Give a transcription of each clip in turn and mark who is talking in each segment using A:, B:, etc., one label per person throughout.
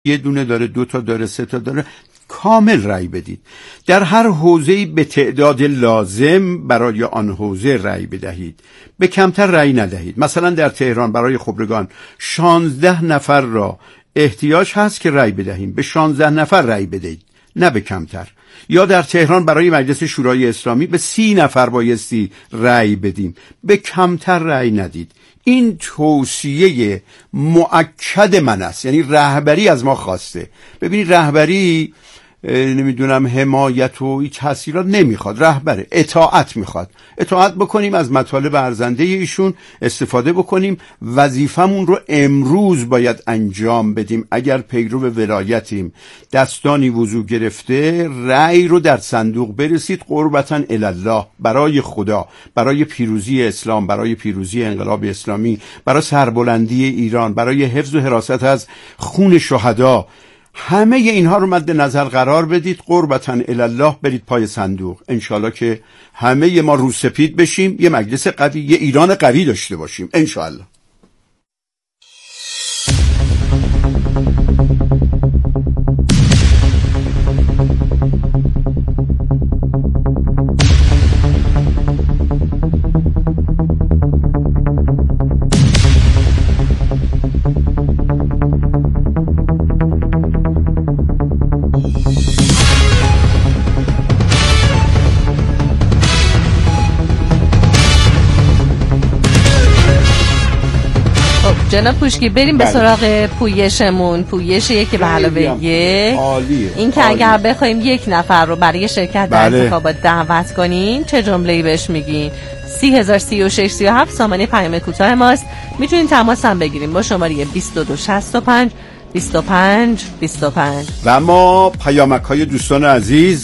A: یه دونه داره، 2 تا داره، 3 تا داره، کامل رأی بدید. در هر حوزه‌ای به تعداد لازم برای آن حوزه رأی بدهید، به کمتر رأی ندهید. مثلا در تهران برای خبرگان 16 نفر را احتیاج هست که رأی بدهیم، به 16 نفر رأی بدهید، نه به کمتر. یا در تهران برای مجلس شورای اسلامی به 30 نفر بایستی رأی بدیم، به کمتر رأی ندید. این توصیه مؤکد من است، یعنی رهبری از ما خواسته. ببینید رهبری نمیدونم حمایت و هیچ تحصیلات نمیخواد، رهبر اطاعت میخواد. اطاعت بکنیم، از مطالب ارزنده ایشون استفاده بکنیم، وظیفمون رو امروز باید انجام بدیم. اگر پیرو ولایتیم، دستانی وضو گرفته، رأی رو در صندوق برسید قربتاً الله، برای خدا، برای پیروزی اسلام، برای پیروزی انقلاب اسلامی، برای سربلندی ایران، برای حفظ و حراست از خون شهدا. همه اینها رو مد نظر قرار بدید، قربتاً الله برید پای صندوق. انشالله که همه ما روسپید بشیم، یه مجلس قوی، یه ایران قوی داشته باشیم انشالله.
B: جناب پوشکی بریم به سراغ پویشمون. پویشیه که به علاوه یک این که اگر بخوایم یک نفر رو برای شرکت در انتخابات دعوت کنیم چه جمله‌ای بهش میگین؟ 303637 سامانه پیام کوتاه ماست. میتونین تماس هم بگیریم با شماره 2265 25 25.
A: و اما پیامک‌های دوستان عزیز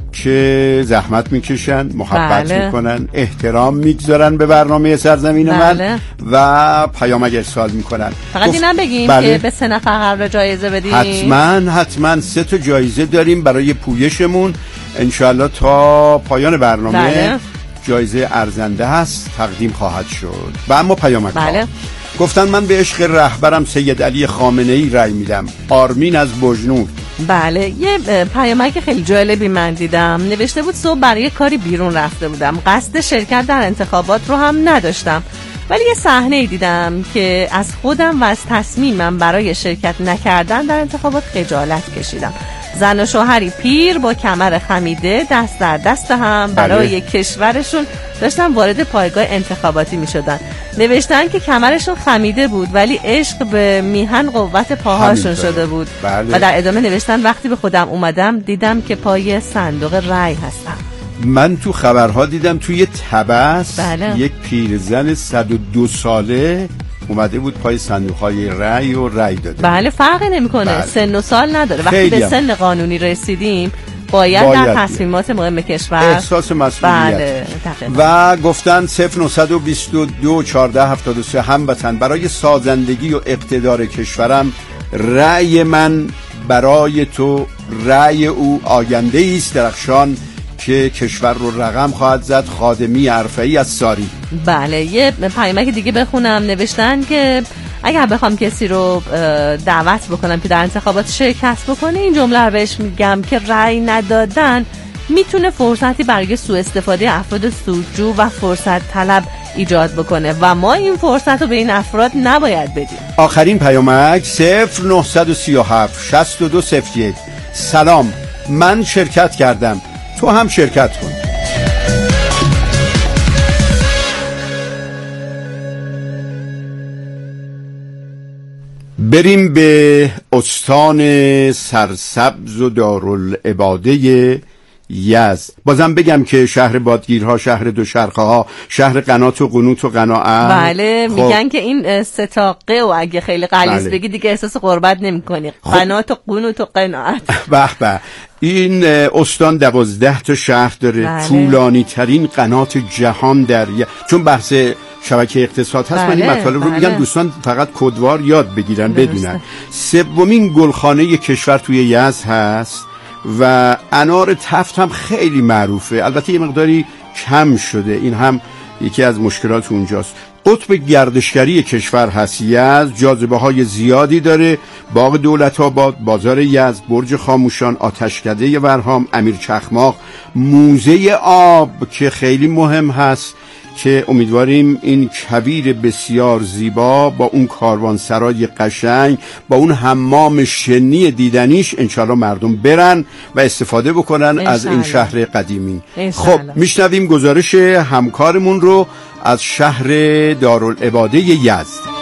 A: که زحمت میکشن، محبت میکنن، احترام میگذارن به برنامه سرزمین من و پیامک ارسال میکنن.
B: فقط اینم بگیم که به 3 نفر قرار جایزه بدیم.
A: حتما 3 تا جایزه داریم برای پویشمون انشالله. تا پایان برنامه جایزه ارزنده هست، تقدیم خواهد شد. و اما پیامک گفتن من به عشق رهبرم سید علی خامنه‌ای رأی میدم. آرمین از بجنور.
B: بله، یه پیامک خیلی جالبی من دیدم، نوشته بود صبح برای کاری بیرون رفته بودم، قصد شرکت در انتخابات رو هم نداشتم، ولی یه صحنه دیدم که از خودم و از تصمیمم برای شرکت نکردن در انتخابات خجالت کشیدم. زن و شوهری پیر با کمر خمیده دست در دست هم برای کشورشون داشتن وارد پایگاه انتخاباتی می شدن. نوشتن که کمرشون خمیده بود ولی عشق به میهن قوت پاهاشون شده بود. و در ادامه نوشتن وقتی به خودم اومدم دیدم که پای صندوق رأی هستم.
A: من تو خبرها دیدم توی تبس یک پیرزن 102 ساله اومده بود پای صندوق‌های رأی و رأی داده.
B: بله، فرقی نمی‌کنه، سن و سال نداره. وقتی به سن قانونی رسیدیم باید در تصمیمات مهم کشور
A: احساس مسئولیت. و گفتن 0922 1473 هموطن، برای سازندگی و اقتدار کشورم رأی من برای تو، رأی او آینده است درخشان که کشور رو رقم خواهد زد. خادمی عرفه‌ای از ساری.
B: بله، یه پیامک دیگه بخونم. نوشتن که اگر بخوام کسی رو دعوت بکنم که در انتخابات شرکت بکنه این جمله رو بهش میگم که رأی ندادن میتونه فرصتی برای سوء استفاده افراد سودجو و فرصت طلب ایجاد بکنه و ما این فرصت رو به این افراد نباید بدیم.
A: آخرین پیامک 0937 6201. سلام، من شرکت کردم، تو هم شرکت کن. بریم به استان سرسبز و دارالعباده یزد. بازم بگم که شهر بادگیرها، شهر دوشرخه ها، شهر قنات و قنوت و قناعت.
B: بله، میگن که این 3 تا ق و اگه خیلی غلیظ بگی دیگه احساس غربت نمی‌کنی. قنات و قنوت و قناعت.
A: به به. این استان 12 تا شهر داره. طولانی ترین قنات جهان در چون بحث شبکه اقتصاد هست. من این مطالب رو میگم دوستان فقط کدوار یاد بگیرن بدونن. 3مین گلخانه کشور توی یزد هست و انار تفت هم خیلی معروفه، البته یه مقداری کم شده، این هم یکی از مشکلات اونجاست. قطب گردشگری کشور هست یزد، جاذبه های زیادی داره. باغ دولت‌آباد، بازار یزد، برج خاموشان، آتشکده ورهام، امیر چخماق، موزه آب که خیلی مهم هست که امیدواریم این کویر بسیار زیبا با اون کاروانسرای قشنگ با اون حمام شنی دیدنیش انشالله مردم برن و استفاده بکنن از این شهر قدیمی. خب میشنویم گزارش همکارمون رو از شهر دارالعباده یزد.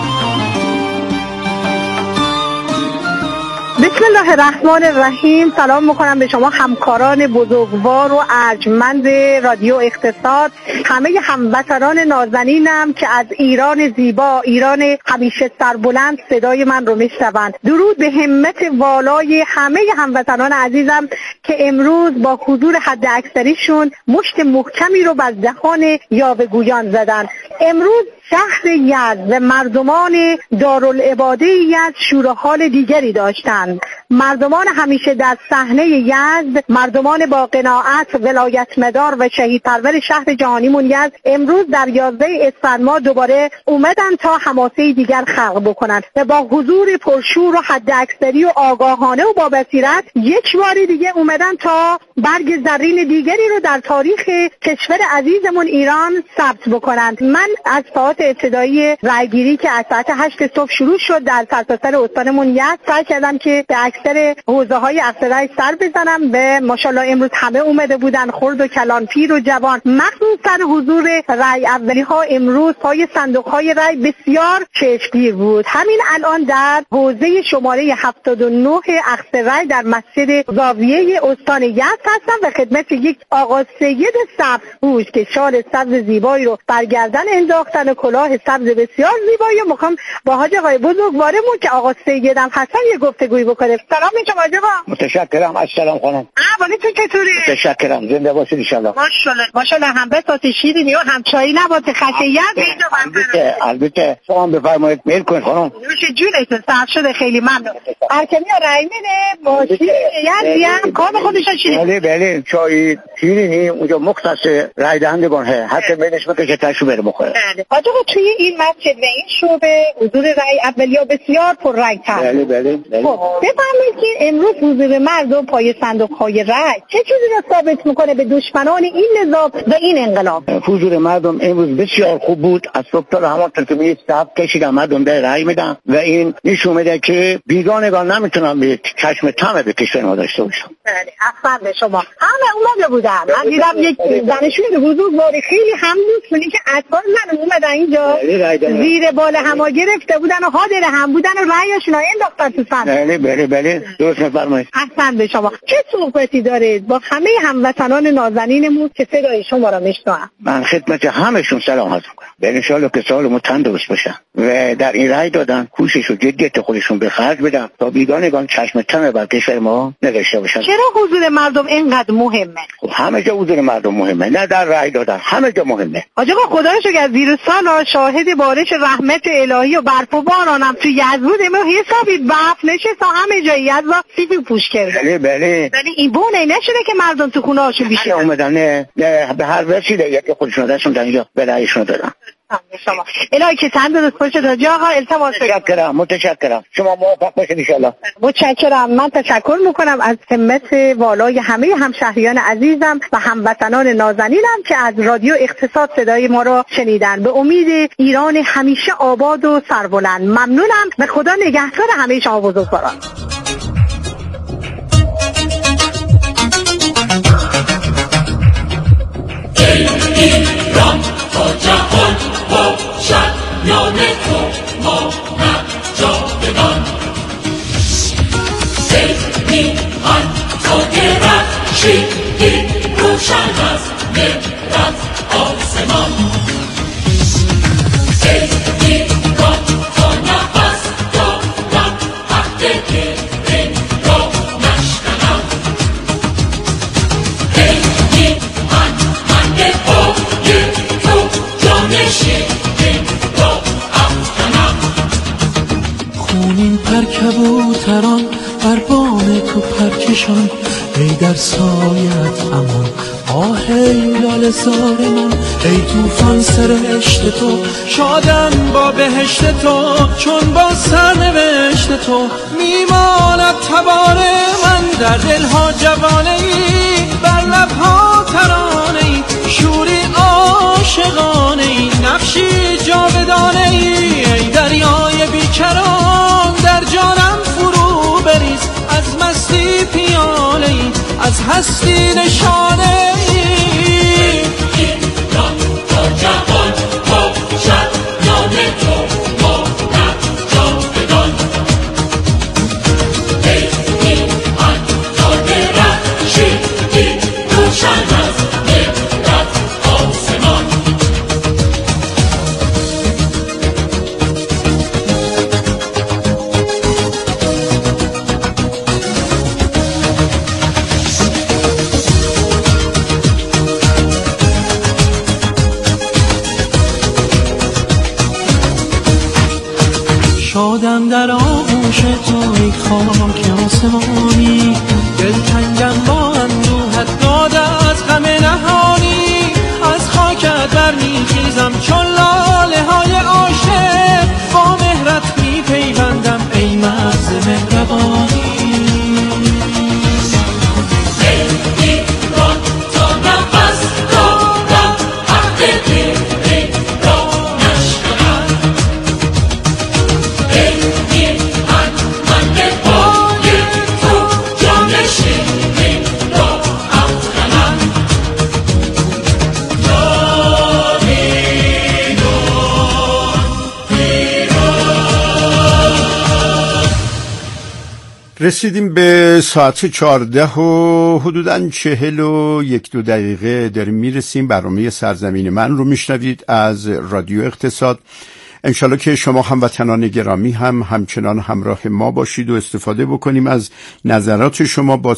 C: بسم الله الرحمن الرحیم. سلام میکنم به شما همکاران بزرگوار و ارجمند رادیو اقتصاد، همه هموطنان نازنینم که از ایران زیبا، ایران همیشه سربلند صدای من رو میشنوند. درود به همت والای همه هموطنان عزیزم که امروز با حضور حد اکثریشون مشت محکمی رو بر دهان یاوه‌گویان زدن. امروز شهر یزد و مردمان دارالعباده یزد شورحال دیگری داشتند. مردمان همیشه در صحنه یزد، مردمان با قناعت، ولایت مدار و شهید پرور شهر جهانیمون یزد امروز در 11 اسفند ماه دوباره اومدن تا حماسه دیگر خلق بکنن و با حضور پرشور و حد اکثری و آگاهانه و با بصیرت یک بار دیگه اومدن تا برگ زرین دیگری رو در تاریخ کشور عزیزمون ایران ثبت بکنن. من از ساعت ابتدایی رایگیری که از ساعت 8 صبح شروع شد در سرتاسر استانمون یزد سعی کردم که به اکثر حوزه‌های اقصی سر بزنم و ماشاءالله امروز همه اومده بودن، خرد و کلان، پیر و جوان. مخصوصا حضور رای اولی‌ها امروز پای صندوق‌های رای بسیار چشمگیر بود. همین الان در حوزه شماره 79 اقصی رای در مسجد زاویه استان یزد هستم و خدمت یک آقا سید سبزپوش که شال سبز زیبایی رو بر گردن انداختن و کلاه سبز بسیار زیبایی و میخوام با حاج آقای بزرگوارمون که آقا سیدم هستن یه گفتگویی بکنه. سلام میگم حاج آقا.
D: متشکرم. السلام خانم.
C: احوالتون چطوره؟
D: متشکرم. زنده باشید ان شاء الله.
C: ماشاءالله هم بساط شیرینی و هم چای نبات خشیت اینجا.
D: البته شما بفرمایید میل کنید خانم.
C: نوش جونتون. صاحب شده خیلی ممنون. هرکمی رای میده با شیرینی هم کار خودش شیرینی.
D: بله چای شیرینی اونجا مختص رای دهندگان هست میلش میکشه تاشو بره بخوره.
C: حاج آقا توی این مسجد و این شعبه حضور رای اولیا بسیار پررنگ‌تر.
D: بله.
C: بفرمایید که امروز حضور مردم پای صندوق‌های رای چه چیزی رو ثابت میکنه به دشمنان این نظام و این انقلاب؟
D: حضور مردم امروز بسیار خوب بود. از صبح تا همانطور که می‌دید صف کشیدن مردم در رای میدن و این نشون میده که بیگانگان نمیتونن به چشم طمع به کشور ما داشته باشن.
C: بله اصلا به شما همه اومده بودن. من دیدم یک دانشجوی بزرگوار خیلی هم دوست که اطفال من اومدن اینجا زیر بال هما گرفته بودن و حاضر هم بودن و رایشون انداختن تو صندوق.
D: بله درست می‌فرمایید.
C: احسن به شما. چه صحبتی دارید با همه هموطنان نازنینمون که صدای شما را میشنوند؟
D: من خدمت همشون سلام عرض می‌کنم. ان شاءالله که سالم تندرست باشن و در این رای دادن کوشش و جدیت خودشون به خرج بدن تا بیگانگان چشم طمع بر کشور ما نداشته باشن.
C: چرا حضور مردم اینقدر مهمه؟
D: خب همه جا حضور مردم مهمه، نه در رای دادن، همه جا مهمه.
C: آقا خدا رو شکر زیر سال شاهد بارش رحمت الهی و برف و بارانم تو یزد بود. امروز حسابی برف نشست تا همه جای یزد سیبی پوش کرده.
D: بله
C: ولی این بونه نشده که مردم تو خونه هاشون بیشتر
D: اومدن. نه به هر وسیله یکی خودشون دستشون در اینجا به رایشون دادن.
C: شما الهی که تندرست باشید حاج آقا. التماس
D: متشکرم. شما موفق باشید ان شاء الله.
C: متشکرم. من تشکر میکنم از همت والای همه همشهریان عزیزم و هموطنان نازنینم که از رادیو اقتصاد صدای ما را شنیدن. به امید ایران همیشه آباد و سربلند. ممنونم و خدا نگهدار همه شما بزرگواران.
E: ایران تا جهان باشد نام تو ما نجادگان. میهن تا درخشیدی روشن از مهرت آسمان. ایران تا نفس دارم حق دل را نشکنم. میهن من به پای تو جانشین را افکنم.
F: خونین پر کبوتران بر بام تو پرکشان، ای در سایت امان آه ای لاله زار من، ای توفان سرشت تو، شادم با بهشت تو، چون با سرنوشت تو میماند تبار من. در دلها جوانه ای، بر لبها ترانه ای، شوری عاشقانه ای، نقشی جاودانه ای. ای دریای بیکران در جانم فرو بریز، از مستی پیاله ای، از هستی نشانه ای.
E: ایران تا جهان باشد نام تو، ماند جاودان. ای ایران تا درخشیدی روشن از مهرت آسمان.
F: شادم در آغوش تو ای خاک آسمانی، دلتنگم با اندوهت داد از غم نهانی. از خاکت برمیخیزم چون لاله های عاشق، با مهرت میپیوندم ای مرز مهربانی.
E: ایران تا نفس دارم حق دیری را نشکنم. ای ایران من به پای تو جانشینی را افکنم.
A: رسیدیم به ساعت 14 و حدوداً 41 دقیقه داریم میرسیم. برنامه سرزمین من رو میشنوید از رادیو اقتصاد. انشالله که شما هموطنان گرامی هم همچنان همراه ما باشید و استفاده بکنیم از نظرات شما با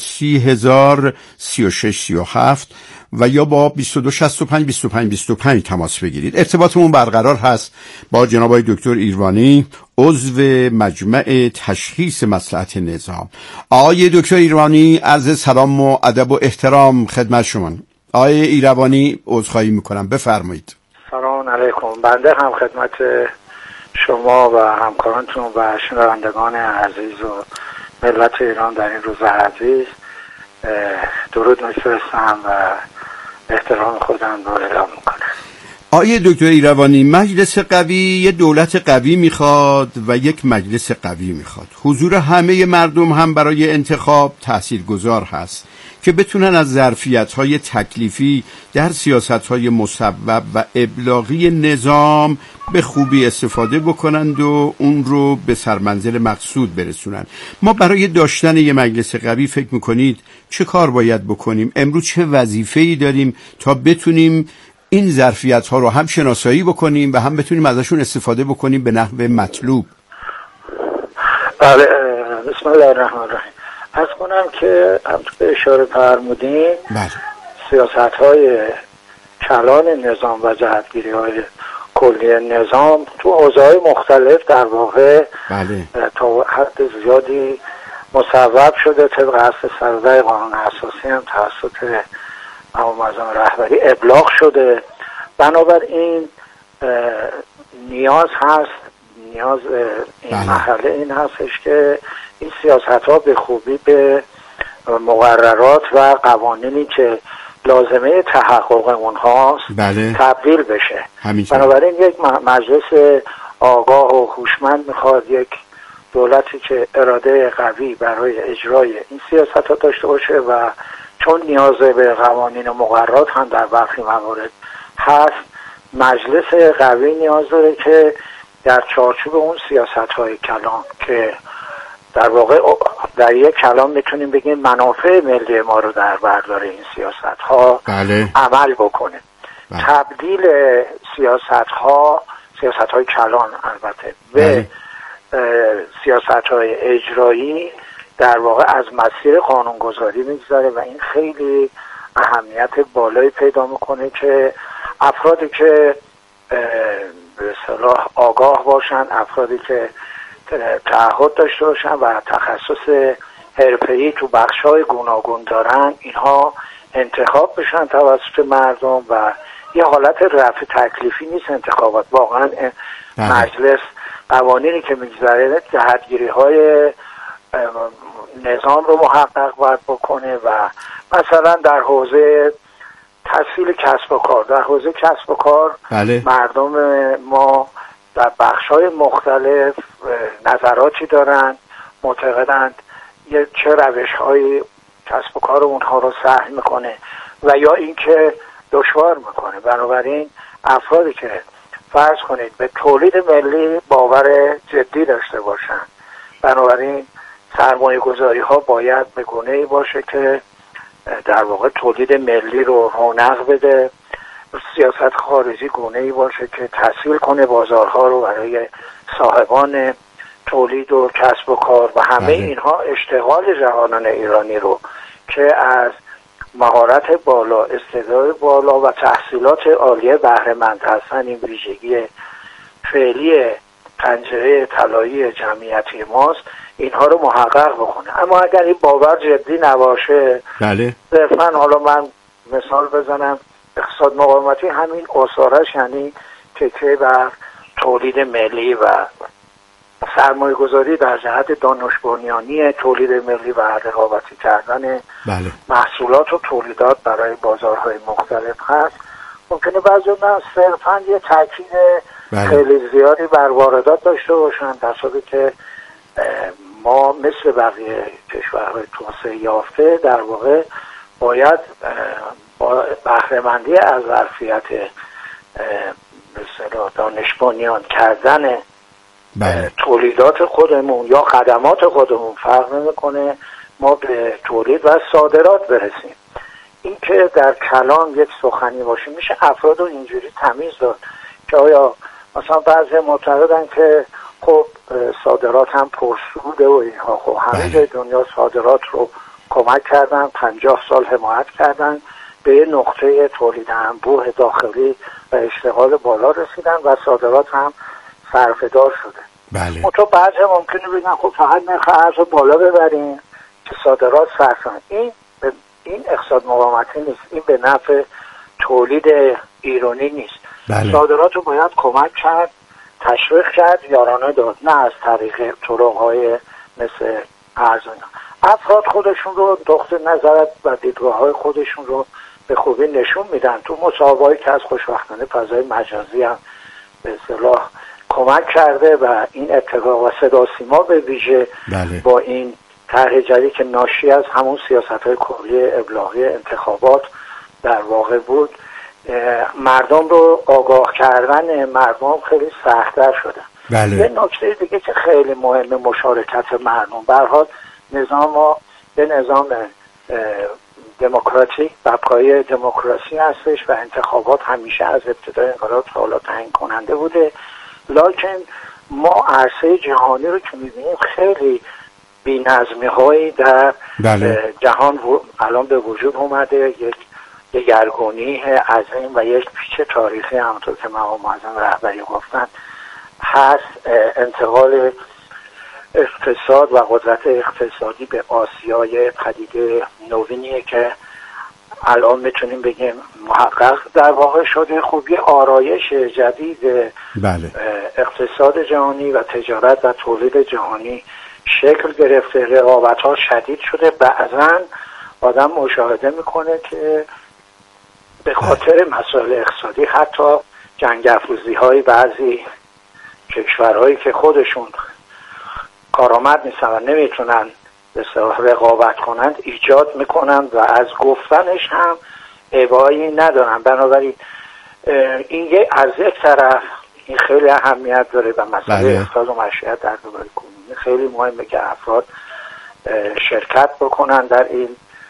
A: 30,036,37 و یا با 2265-2525 تماس بگیرید. ارتباطمون برقرار هست با جناب آقای دکتر ایروانی، عضو مجمع تشخیص مصلحت نظام. آقای دکتر ایروانی، عرض سلام و ادب و احترام خدمت شما. آقای ایروانی، عذرخواهی میکنم، بفرمایید.
G: سلام علیکم. بنده هم خدمت شما و همکارانتون و شنوندگان عزیز و ملت ایران در این روز عزیز درود میفرستم و احترام خودم رو اعلام میکنم.
A: آقای دکتر ایروانی، مجلس قوی یه دولت قوی میخواد و یک مجلس قوی میخواد. حضور همه مردم هم برای انتخاب تاثیرگذار هست که بتونن از ظرفیت‌های تکلیفی در سیاست‌های مصوب و ابلاغی نظام به خوبی استفاده بکنند و اون رو به سرمنزل مقصود برسونن. ما برای داشتن یه مجلس قوی فکر میکنید چه کار باید بکنیم؟ امروز چه وظیفه‌ای داریم تا بتونیم این ظرفیت‌ها رو هم شناسایی بکنیم و هم بتونیم ازشون استفاده بکنیم به نحو مطلوب؟
G: بله، بسم الله الرحمن الرحیم. از کنم که همطور که اشاره فرمودین، سیاست‌های کلان نظام و جهتگیری‌های کلی نظام تو حوزه‌های مختلف در واقع تا حد زیادی مصوب شده. طبق اصل 13 قانون اساسی هم توسط معظم رهبری ابلاغ شده. بنابراین نیاز این مرحله این هستش که این سیاست‌ها به خوبی به مقررات و قوانینی که لازمه تحقق اونهاست تبدیل بشه. بنابراین یک مجلس آگاه و هوشمند میخواد، یک دولتی که اراده قوی برای اجرای این سیاست‌ها داشته باشه و چون نیاز به قوانین و مقررات هم در برخی موارد هست، مجلس قوی نیاز داره که در چارچوب اون سیاست‌های کلان که در واقع در یک کلام میتونیم بگیم منافع ملی ما رو در بردار این سیاست‌ها عمل بکنه. تبدیل سیاست‌های کلان البته به سیاست‌های اجرایی در واقع از مسیر قانونگذاری میگذره و این خیلی اهمیت بالایی پیدا میکنه که افرادی که به اصطلاح آگاه باشن، افرادی که تعهد داشته باشن و تخصص حرفه‌ای تو بخش‌های گوناگون دارن، اینها انتخاب بشن توسط مردم و یه حالت رفع تکلیفی نیست انتخابات. واقعا مجلس قوانینی که میگذاره جهتگیری های نظام رو محقق باید بکنه و مثلا در حوزه تسهیل کسب و کار، در حوزه کسب و کار مردم ما در بخش‌های مختلف نظراتی دارند، معتقدند چه روش‌های کسب و کار اونها رو سهل میکنه و یا اینکه دشوار میکنه. بنابراین افرادی که فرض کنید به تولید ملی باور جدی داشته باشن، بنابراین سرمایه گذاری ها باید به گونه‌ای باشه که در واقع تولید ملی رو رونق بده، سیاست خارجی گونه‌ای باشه که تسهیل کنه بازارها رو برای صاحبان تولید و کسب و کار و همه اینها اشتغال جوانان ایرانی رو که از مهارت بالا، استعداد بالا و تحصیلات عالیه بهره مند هستن، این ویژگی فعلی پنجره طلایی جمعیتی ماست، اینها رو محقق بکنه. اما اگر این باور جدی نباشه، صرفا حالا من مثال بزنم، اقتصاد مقاومتی همین آثارش یعنی تکیه بر تولید ملی و سرمایه گذاری در جهت دانش بنیانی تولید ملی و رقابتی کردن محصولات و تولیدات برای بازارهای مختلف هست. ممکنه بعضی نه صرفا یه تاکید خیلی زیادی بر واردات داشته باشن، در صورتی که ما مثل بقیه کشورهای توسعه یافته در واقع باید با بهره‌مندی از ظرفیت مثلا دانش بنیان کردن تولیدات خودمون یا خدمات خودمون فرق نمیکنه ما به تولید و صادرات برسیم. این که در کلام یک سخنی باشه، میشه افراد رو اینجوری تمیز داد که آیا مثلا بعضی معتقدن که خب صادرات هم پرسوده و اینها، خب همه جای دنیا صادرات رو کمک کردن، 50 سال حمایت کردن، به نقطه تولید انبوه داخلی و اشتغال بالا رسیدن و صادرات هم صرفه‌دار شده. تو بعضی ممکنه بگن خب فقط نرخ ارز بالا ببریم که صادرات صرفن. این اقتصاد مقاومتی نیست، این به نفع تولید ایرانی نیست. صادرات رو باید کمک کرد، تشویق کرد، یارانه داد، نه از طریق طرق‌های مثل ارز. افراد خودشون رو نقطه نظر و دیدگاه‌های خودشون رو به خوبی نشون میدن. تو مصاحبه‌ای که از خوشبختانه فضای مجازی هم به اصطلاح کمک کرده و این اتفاق و صدا سیما به ویژه با این طرح جدید که ناشی از همون سیاست‌های کلی ابلاغی انتخابات در واقع بود، مردم رو آگاه کردن مردم خیلی سخت‌تر شده. یه نکته دیگه که خیلی مهمه مشارکت مردم. به هر حال نظام ما به نظام دموکراتیک بر پایه دموکراسی هستش و انتخابات همیشه از ابتدای انقلاب تا حالا تعیین کننده بوده، لکن ما عرصه جهانی رو که می‌بینیم خیلی بی‌نظمی هایی در جهان الان به وجود اومده، یک دگرگونی عظیم و یک پیچ تاریخی همونطور که مقام معظم رهبری گفتن هست. انتقال اقتصاد و قدرت اقتصادی به آسیای پدیده نوینیه که الان میتونیم بگیم محقق در واقع شده. خب یه آرایش جدید اقتصاد جهانی و تجارت و تولید جهانی شکل گرفته، رقابت ها شدید شده. بعضا آدم مشاهده میکنه که به خاطر مسائل اقتصادی حتی جنگ افروزی های بعضی کشورهایی که خودشون کارآمد نیستن و نمیتونن به اصطلاح رقابت کنند ایجاد میکنند و از گفتنش هم ابایی ندارن. بنابراین این از یک طرف این خیلی اهمیت داره و مسئله اقتصاد و معیشت در دوباره کنونی خیلی مهمه که افراد شرکت بکنن در این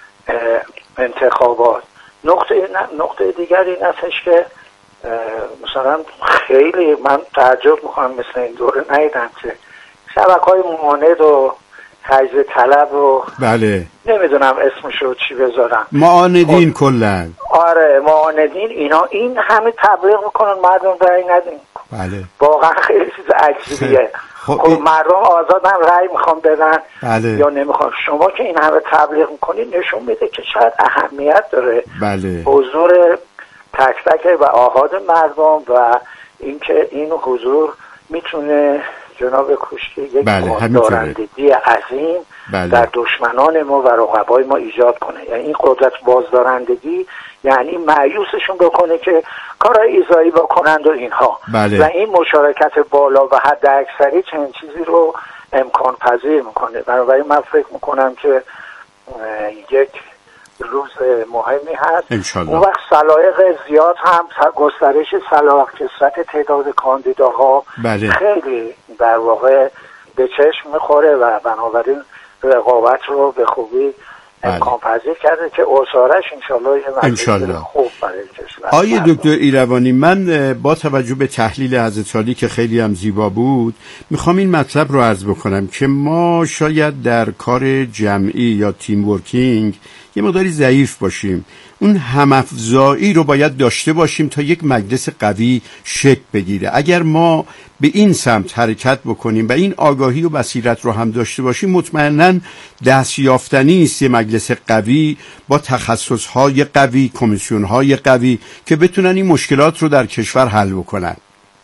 G: انتخابات. نقطه دیگری این هستش که مثلا خیلی من تعجب میکنم مثل این دوره ندیدم که شبکه‌های مماند و تجزیه طلب و نمیدونم اسمشو چی بذارم،
A: معاندین کلن.
G: آره معاندین، اینا این همه تبلیغ میکنن مردم رأی ندین. واقعا خیلی چیز عجیبیه. خب مردم آزادن رأی میخوام بدن
A: بله.
G: یا نمیخوام. شما که این همه تبلیغ میکنید نشون میده که چقدر اهمیت داره
A: بله.
G: حضور تک تک و آحاد مردم و اینکه این حضور میتونه جناب کوشکی یک بازدارندگی عظیم در دشمنان ما و رقبای ما ایجاد کنه. یعنی این قدرت بازدارندگی یعنی مایوسشون بکنه که کار ایذایی بکنند و اینها و این مشارکت بالا و حد اکثری چنین چیزی رو امکان پذیر میکنه. بنابراین من فکر میکنم که یک روز مهمی هست. اون وقت سلایق زیاد هم گسترش سلایق کثرت تعداد کاندیداها خیلی در واقع به چشم میخوره و بنابراین رقابت رو به خوبی امکان پذیر کرده که اصارش انشالله یه مجلس خوب برای کشور.
A: آیه دکتر ایروانی، من با توجه به تحلیل حضرت عالی که خیلی هم زیبا بود میخوام این مطلب رو عرض بکنم که ما شاید در کار جمعی یا تیم ورکینگ یه مقداری ضعیف باشیم. اون همافزایی رو باید داشته باشیم تا یک مجلس قوی شکل بگیره. اگر ما به این سمت حرکت بکنیم و این آگاهی و بصیرت رو هم داشته باشیم، مطمئناً دست یافتنی است یه مجلس قوی با تخصص‌های قوی، کمیسیون‌های قوی که بتونن این مشکلات رو در کشور حل بکنن.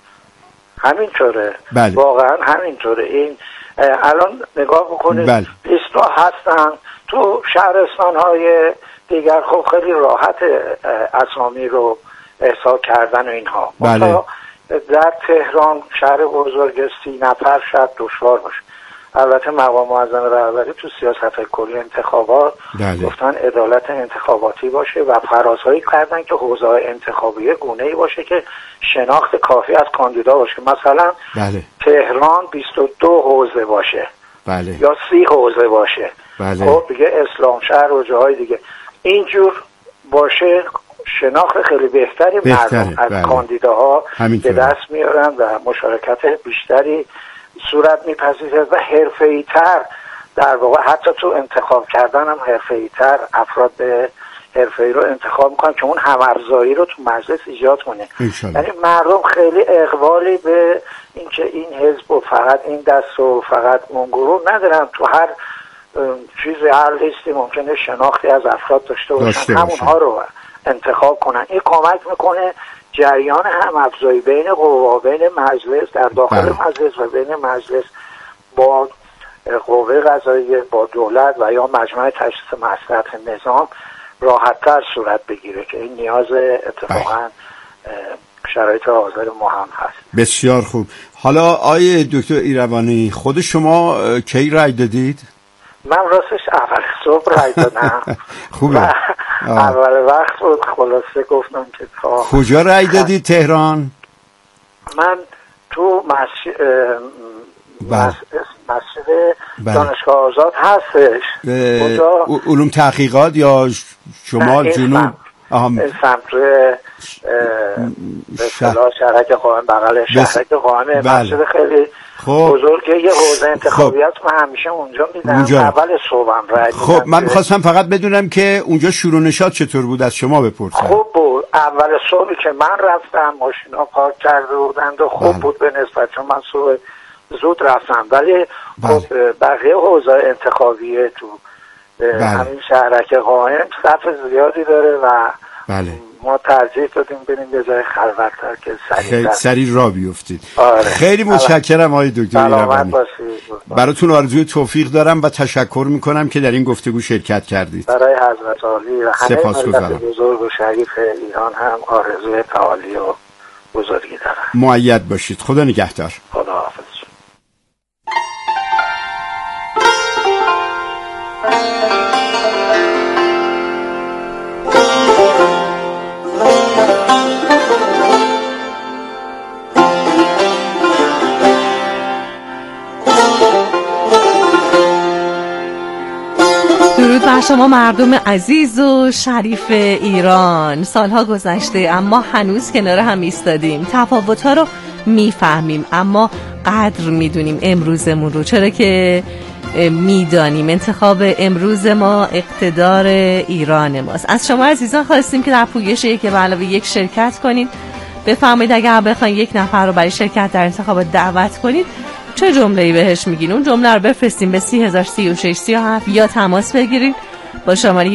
G: همینطوره. واقعاً همینطوره. این الان نگاه بکنید 20 تا هستن تو شهرستان‌های دیگر، خب خیلی راحت اسامی رو احصا کردن و اینها. در تهران شهر بزرگ 30 نفر شاید دشوار باشه. البته مقام معظم رهبری تو سیاست کلی انتخابات گفتن عدالت انتخاباتی باشه و فرازهایی کردن که حوزه انتخابی گونه‌ای باشه که شناخت کافی از کاندیدا باشه. مثلا تهران 22 حوزه باشه یا 30 حوزه باشه. خب دیگه اسلام شهر و جاهای دیگه اینجور باشه، شناخت خیلی بهتری مردم از کاندیداها به دست میارن و مشارکت بیشتری صورت میپذیره و حرفه‌ای تر در واقع حتی تو انتخاب کردن هم حرفه‌ای تر افراد حرفه‌ای رو انتخاب میکنن که اون هم‌افزایی رو تو مجلس ایجاد کنه. یعنی مردم خیلی اقبالی به اینکه این حزب و فقط این دست و فقط اون گروه ندارن، تو هر چیزی هر لیستی ممکنه شناختی از افراد داشته باشن، همونها رو انتخاب کنن. این کمک میکنه جریان هم‌افزایی بین قوا، بین مجلس در داخل مجلس و بین مجلس با قوه قضاییه، با دولت و یا مجمع تشخیص مصلحت نظام راحت‌تر صورت بگیره که این نیاز اتفاقا شرایط حاضر ما هم هست.
A: بسیار خوب. حالا آیه دکتر ایروانی، خود شما کی رای دادید؟
G: من راستش اول صبح رای دادم.
A: خوبه.
G: اول وقت بود، خلاصه گفتم که تا
A: کجا رای دادید؟ تهران؟
G: من تو مسجد دانشگاه آزاد هستش.
A: علوم تحقیقات یا شمال جنوب؟
G: سمت به اصطلاح شهرک قائم، بغل شهرک قائم. مسجد خیلی بزرگه، یه حوزه انتخابیات من همیشه اونجا میدم. اول صبحم رای.
A: خب من میخواستم فقط بدونم که اونجا شروع نشاط چطور بود، از شما بپرسم.
G: خوب بود. اول صبحی که من رفتم ماشینا پارک کرده بودند و خوب بود به نسبت، چون من صبح زود رفتم. ولی خب بقیه حوزه انتخابیه تو همین شهرک قائم صف زیادی داره و ما ترجیح دادیم بریم به جای خلوت‌تر که
A: سریع را بیفتید. خیلی متشکرم آقای دکتر ایروانی. براتون آرزوی توفیق دارم و تشکر میکنم که در این گفتگو شرکت کردید.
G: برای حضرت عالی و همه ملت بزرگ و شریف ایران هم آرزوی تعالی و بزرگی دارم.
A: مؤید باشید. خدا نگهدار.
G: خدا حافظ.
B: درود بر شما مردم عزیز و شریف ایران. سالها گذشته اما هنوز کنار هم ایستادیم. تفاوت‌ها رو میفهمیم اما قدر میدونیم امروزمون رو، چرا که میدانیم انتخاب امروز ما اقتدار ایران ماست. از شما عزیزان خواستیم که در پویش یک به علاوه یک شرکت کنید. بفرمایید اگر بخواید یک نفر رو برای شرکت در انتخابات دعوت کنید چه جمله‌ای بهش میگین اون جمله رو بفرستین به 303637 یا تماس بگیرید با شماره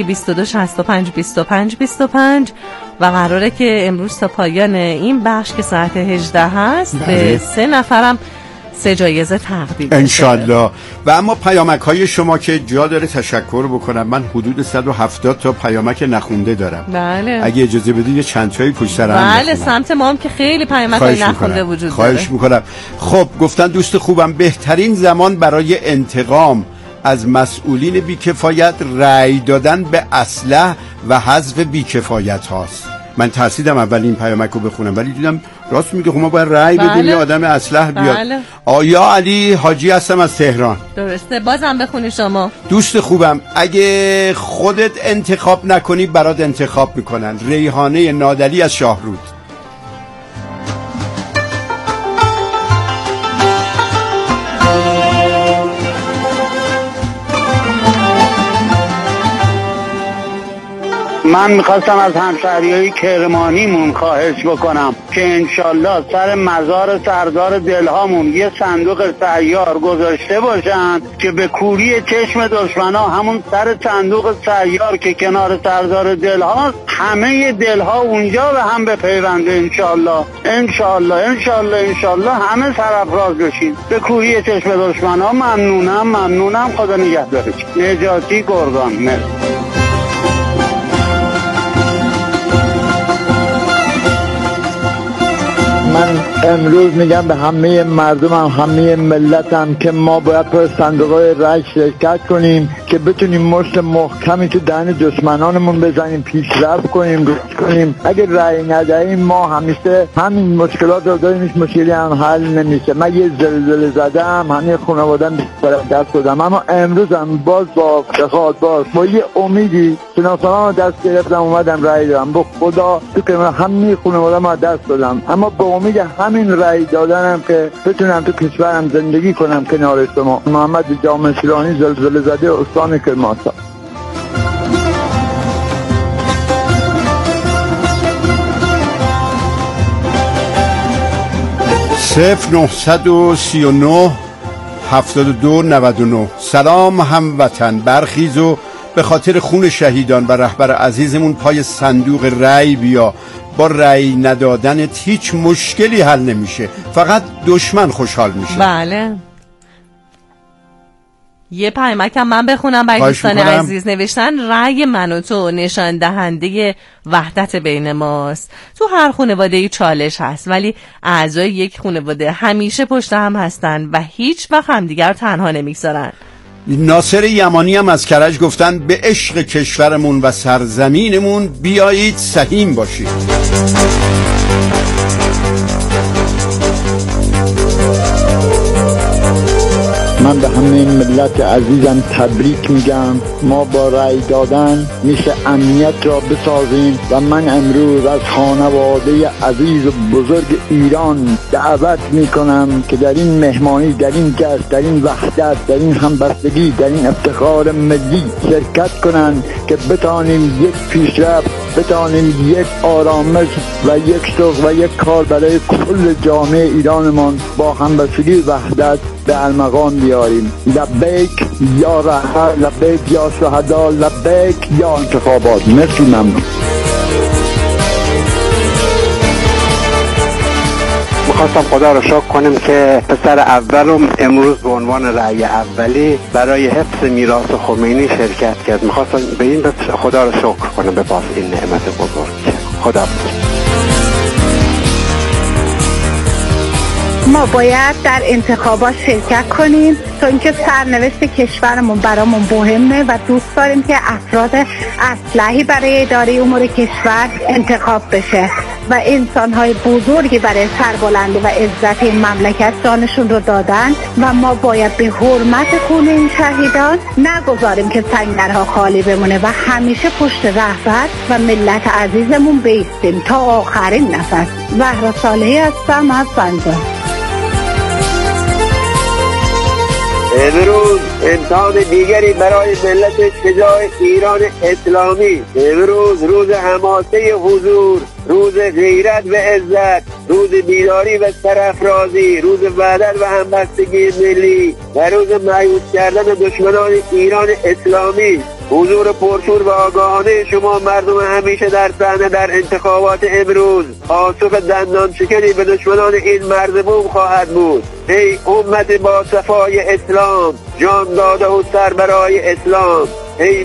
B: 22652525 و قراره که امروز تا پایان این بخش که ساعت 18 هست به 3 نفرم 3 جایزه تقدیم
A: انشالله. و اما پیامک های شما که جا داره تشکر بکنم، من حدود 170 تا پیامک نخونده دارم.
B: بله.
A: اگه اجازه بدید یه چند تایی پشت سر هم
B: بله سمت ما هم که خیلی پیامک های نخونده وجود داره.
A: خواهش میکنم. خب گفتن دوست خوبم بهترین زمان برای انتقام از مسئولین بیکفایت رأی دادن به اصلاح و حذف بیکفایت هاست. من ترسیدم اول این پیامک رو بخونم ولی دیدم راست میگه، خب ما باید رأی بدیم یه آدم اصلاح بیاد.
B: بله.
A: آیا علی حاجی هستم از تهران.
B: درسته، بازم بخونی شما.
A: دوست خوبم اگه خودت انتخاب نکنی برات انتخاب میکنن. ریحانه نادلی از شاهرود.
D: من میخواستم از همشهریای کرمانیمون خواهش بکنم که انشالله سر مزار سردار دلهامون یه صندوق سیار گذاشته باشن که به کوری چشم دشمنا همون سر صندوق سیار که کنار سردار دلها همه دلها اونجا به هم بپیونده. انشالله انشالله انشالله انشالله همه سرافراز بشین به کوری چشم دشمنا. ممنونم خدا نگهدارش. نجاتی گرگان. مرسی.
H: من امروز میگم به همه مردمم، همه ملتم که ما باید پر صندوق‌های رای شرکت کنیم که بتونیم مشت محکمی تو دهن دشمنانمون بزنیم، پیشرفت کنیم، رشد کنیم. اگه رای ندهیم ما همیشه همین مشکلات رو داریم، هیچ مشکلی هم حل نمیشه. من یه زلزله زدم، همه خانواده‌ام دست دادم، اما امروزم باز با افتخار با یه امیدی شناسنامه دست گرفتم اومدم رای دادم. با خدا تو که من همه خانواده‌ام دست دادم، اما با امید همین رای دادنم که بتونم تو کشورم زندگی کنم کنار شما. محمد جامع شیرانی، زلزله زده، استان کرمانشاه.
A: 0939 72 99. سلام هموطن، برخیز و به خاطر خون شهیدان و رهبر عزیزمون پای صندوق رای بیا. با رأی ندادن هیچ مشکلی حل نمیشه، فقط دشمن خوشحال میشه.
B: بله. یه پیامک هم من بخونم برای دوستان عزیز. نوشتن رأی من و تو نشان دهنده وحدت بین ماست. تو هر خانواده‌ای چالش هست ولی اعضای یک خانواده همیشه پشت هم هستن و هیچ وقت همدیگر تنها نمیگذارن.
A: ناصر یمانی هم از کرج گفتن به عشق کشورمون و سرزمینمون بیایید سهیم باشید.
H: من به همه ملت عزیزم تبریک میگم. ما با رأی دادن میشه امنیت را بسازیم و من امروز از خانواده عزیز و بزرگ ایران دعوت میکنم که در این مهمانی، در این جشن، در این وحدت، در این همبستگی، در این افتخار ملی شرکت کنند که بتانیم یک پیشرفت، بتانیم یک آرامش و یک شوق و یک کار برای کل جامعه ایرانمان با همبستگی وحدت به ارمغان بیاریم. لبیک یا رهبر، لبیک یا شهدا، لبیک یا انتخابات. مرسی، ممنون.
I: میخواستم خدا رو شکر کنیم که پسر اولم امروز به عنوان رأی اولی برای حفظ میراث خمینی شرکت کرد. میخواستم به این خدا رو شکر کنم به پاس این نعمت بزرگ. خدا
C: ما باید در انتخابات شرکت کنیم تا اینکه سرنوشت کشورمون برامون مهمه و دوست داریم که افراد اصلحی برای اداره امور کشور انتخاب بشه و انسان‌های بزرگی برای سربلندی و عزت این مملکت جانشون رو دادن و ما باید به حرمت خون این شهیدان نگذاریم که سنگرها خالی بمونه و همیشه پشت رهبر و ملت عزیزمون بایستیم تا آخرین نفس. زهرا صالحی هستم از زنجان.
J: امتحان دیگری برای ملت شجاع ایران اسلامی. امروز روز حماسه حضور، روز غیرت و عزت، روز بیداری و سرافرازی، روز وحدت و همبستگی ملی و روز مایوس کردن دشمنان ایران اسلامی. حضور پرشور و آگاهانه شما مردم همیشه در صحنه در انتخابات امروز پاسخ دندان شکنی به دشمنان این مرد بوم خواهد بود. ای امت با صفای اسلام، جان داده و سر برای اسلام، ای